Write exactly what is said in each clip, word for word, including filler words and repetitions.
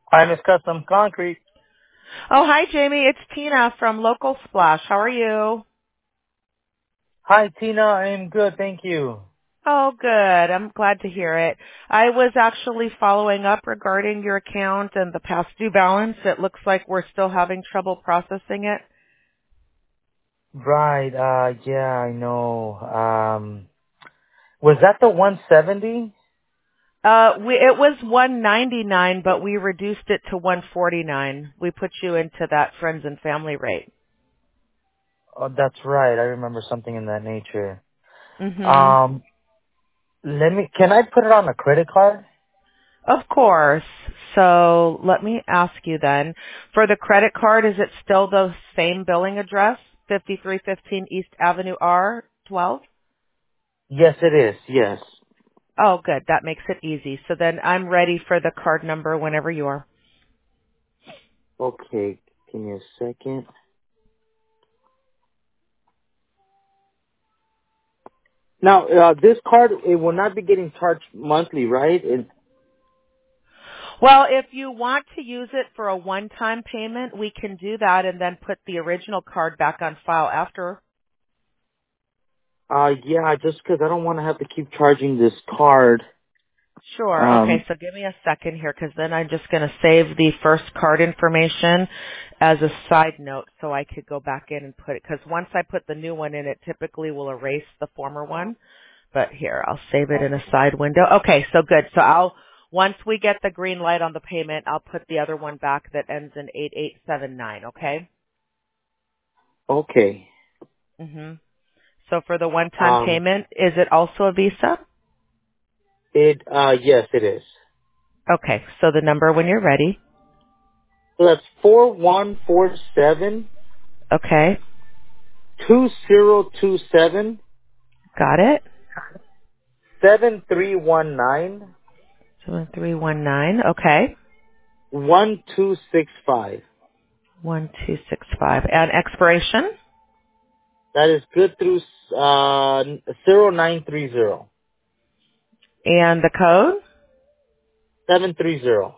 Finest Custom Concrete. Oh, hi, Jamie. It's Tina from Local Splash. How are you? Hi, Tina. I'm good, thank you. Oh, good. I'm glad to hear it. I was actually following up regarding your account and the past due balance. It looks like we're still having trouble processing it. Right, uh, yeah, I know. Um, was that the one seventy? Uh, we, it was one ninety-nine, but we reduced it to one forty-nine. We put you into that friends and family rate. Oh, that's right. I remember something in that nature. Mm-hmm. Um, let me, can I put it on a credit card? Of course. So let me ask you then, for the credit card, is it still the same billing address, fifty-three fifteen East Avenue R, twelve? Yes, it is, yes. Oh, good. That makes it easy. So then I'm ready for the card number whenever you are. Okay, give me a second. Now, uh, this card, it will not be getting charged monthly, right? It, Well, if you want to use it for a one-time payment, we can do that and then put the original card back on file after. uh, yeah, just 'cause I don't want to have to keep charging this card. Sure. Okay, Um, so give me a second here because then I'm just going to save the first card information as a side note so I could go back in and put it, because once I put the new one in, it typically will erase the former one. But here, I'll save it in a side window. Okay, so good. So I'll, once we get the green light on the payment, I'll put the other one back that ends in eight eight seven nine, okay? okay. Mm-hmm. So for the one-time Um, payment, is it also a Visa? it, uh, yes, it is. Okay, so the number when you're ready. So that's four one four seven Okay, two zero two seven got it. seven three one nine seven three one nine, okay. one two six five. one two six five. And expiration? That is good through uh zero nine three zero And the code? seven three zero.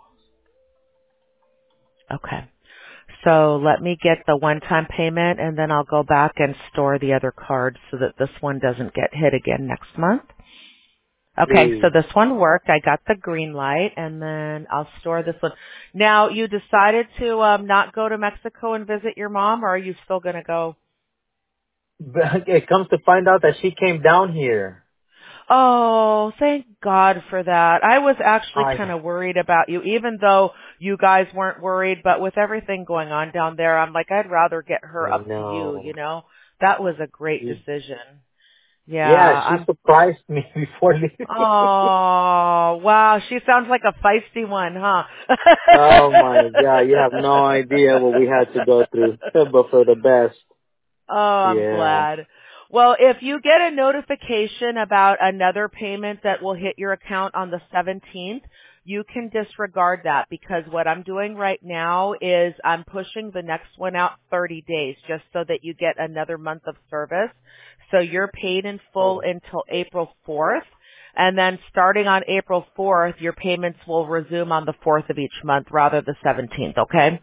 Okay. So let me get the one-time payment and then I'll go back and store the other card so that this one doesn't get hit again next month. Okay, so Please. this one worked. I got the green light and then I'll store this one. Now, you decided to um, not go to Mexico and visit your mom, or are you still going to go? But it comes to find out that she came down here. Oh, thank God for that. I was actually I kind of worried about you, even though you guys weren't worried, but with everything going on down there, I'm like, I'd rather get I her up to you, know. you know? That was a great decision. Yeah, Yeah, she I'm, surprised me before leaving. oh, wow, she sounds like a feisty one, huh? Oh my God, you have no idea what we had to go through, but for the best. Oh, I'm Yeah. glad. Well, if you get a notification about another payment that will hit your account on the seventeenth, you can disregard that, because what I'm doing right now is I'm pushing the next one out thirty days just so that you get another month of service. So you're paid in full Oh. until April fourth. And then starting on April fourth, your payments will resume on the fourth of each month rather the seventeenth, okay?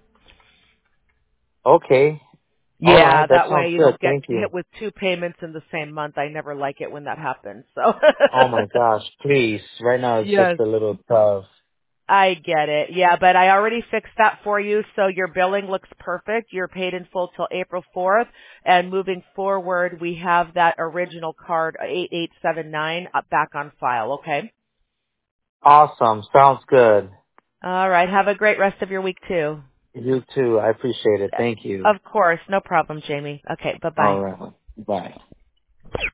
Okay. All Yeah, right. That that way sounds you good. don't get Thank you. hit with two payments in the same month. I never like it when that happens. So Oh my gosh, please. Right now it's just yes, a little tough. I get it. Yeah, but I already fixed that for you, so your billing looks perfect. You're paid in full till April fourth, and moving forward, we have that original card eight eight seven nine up back on file, okay? Awesome. Sounds good. All right, have a great rest of your week too. You too. I appreciate it. Thank you. Of course, no problem, Jamie. Okay, All bye-bye. right. Bye.